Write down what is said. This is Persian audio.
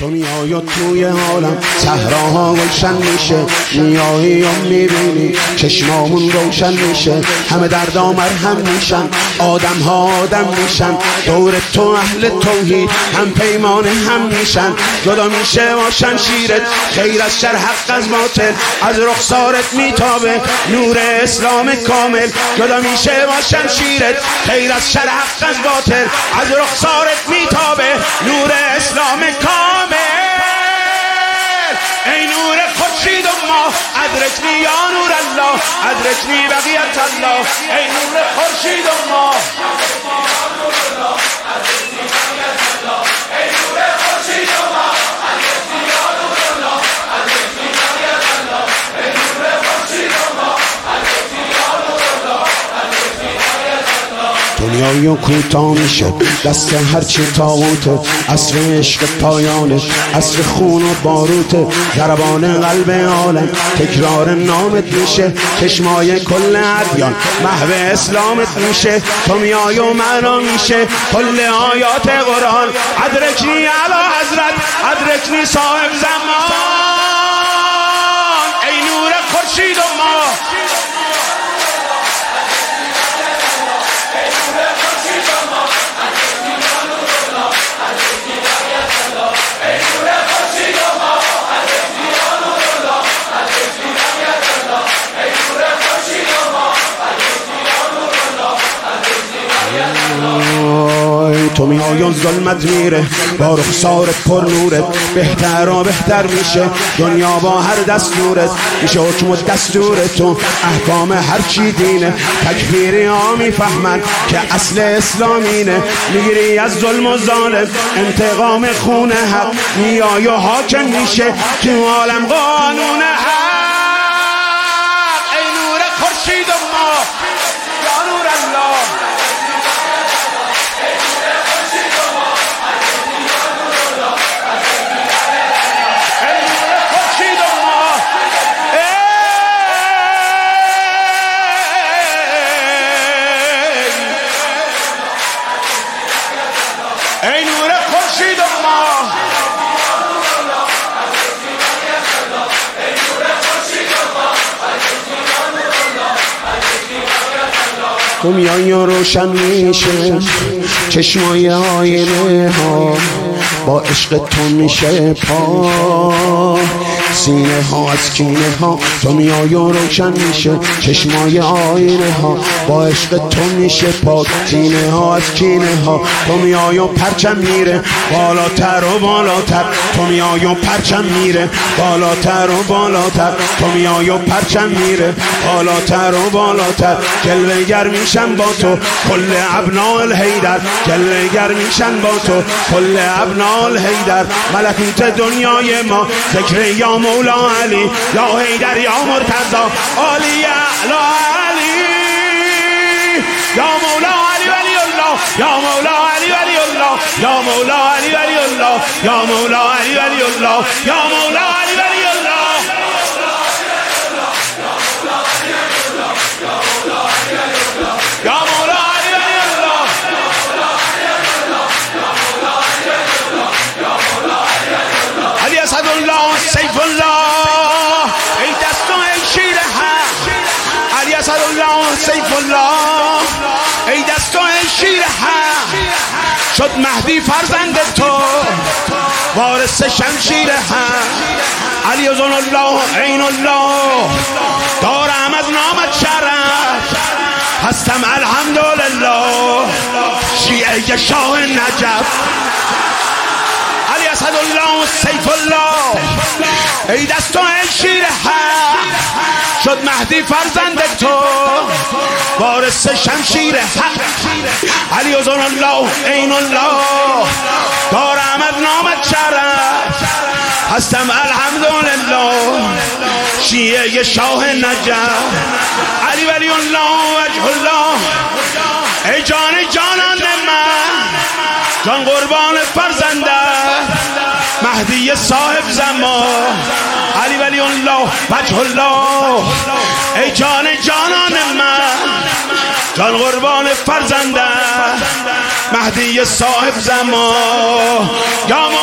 تو میای و توی عالم صحراها گلشن میشه، میایی و میبینی چشمامون روشن میشه، همه دردا مرهم میشن، آدم ها آدم میشن، دور تو اهل توحید هم پیمان هم میشن، جدا میشه با شمشیرت خیر از شر حق از باطل، از رخسارت میتابه نور اسلام کامل، جدا میشه با شمشیرت خیر از شر حق از باطل، از رخسارت میتابه نور اسلام کامل. ای نور خورشید و ماه ادرکنی یا نور الله، ادرکنی بقیت الله. ای نور خورشید و ماه دنیای و کوتاه میشه دست هرچی تاغوته، عصر عشق پایانه، عصر خون و باروته، ضربان قلب عالم تکرار نامت میشه، چشمای کل ادیان محو اسلامت میشه، تو میای و معنا میشه کل آیات قرآن، ادرکنی اعلی حضرت، ادرکنی صاحب زمان. ای نور خورشید و ماه تو میای و ظلمت میره با رخسارت پر نورت، بهتر و بهتر میشه دنیا با هر دستورت، میشه حکم و دستور تو احکام هر چی دینه، تکفیری ها میفهمن که اصل اسلامینه، میگیری از ظلم و ظالم انتقام خون حق، میای و حاکم میشه تو عالم قانون حق. ای نور خورشید و ماه یا نور الله، ای نور خورشید و ماه تو میای و روشن میشه چشمای آینه ها، با عشق تو میشه پا سینه ها از کینه ها، تو میای و روشن میشه چشمای آینه ها، با عشق تو میشه پاک سینه ها از کینه ها، تو میای و پرچم میره بالاتر و بالاتر، تو میای و پرچم میره بالاتر و بالاتر، تو میای و پرچم میره بالاتر و بالاتر، جلوه گر میشن با تو کل ابناء الحیدر، جلوه گر میشن با تو کل ابناء الحیدر، ملکوت دنیای ما ذکر یا مولا علی یا حیدر یا مرتضی علی اعلی علی، یا مولا علی ولی الله، یا مولا علی ولی الله، یا مولا علی ولی الله، یا مولا علی ولی الله، یا مولا علی ولی الله. علی اسدالله سیف الله ای دستو ای شیر حق، علی اسدالله سیف الله ای دستو ای شیر حق، شد مهدی فرزند تو وارث شمشیر حق، علی زن الله عین الله دارم از نامت شرف، هستم الحمدلله شیعه شاه نجف، علی اسدالله سیف الله ای دستو ای شیر حق، شد مهدی فرزند تو وارث شمشیر حق، علی زن الله عین الله دارم از نامت شرف، هستم الحمدلله شیعه شاه نجف، علی ولی الله وجه الله ای جان جانان من، جان قربان فرزنده مهدی صاحب زمان، علی ولی الله وجه الله ای جان جانان من، جان قربان فرزنده مهدی صاحب زمان، یا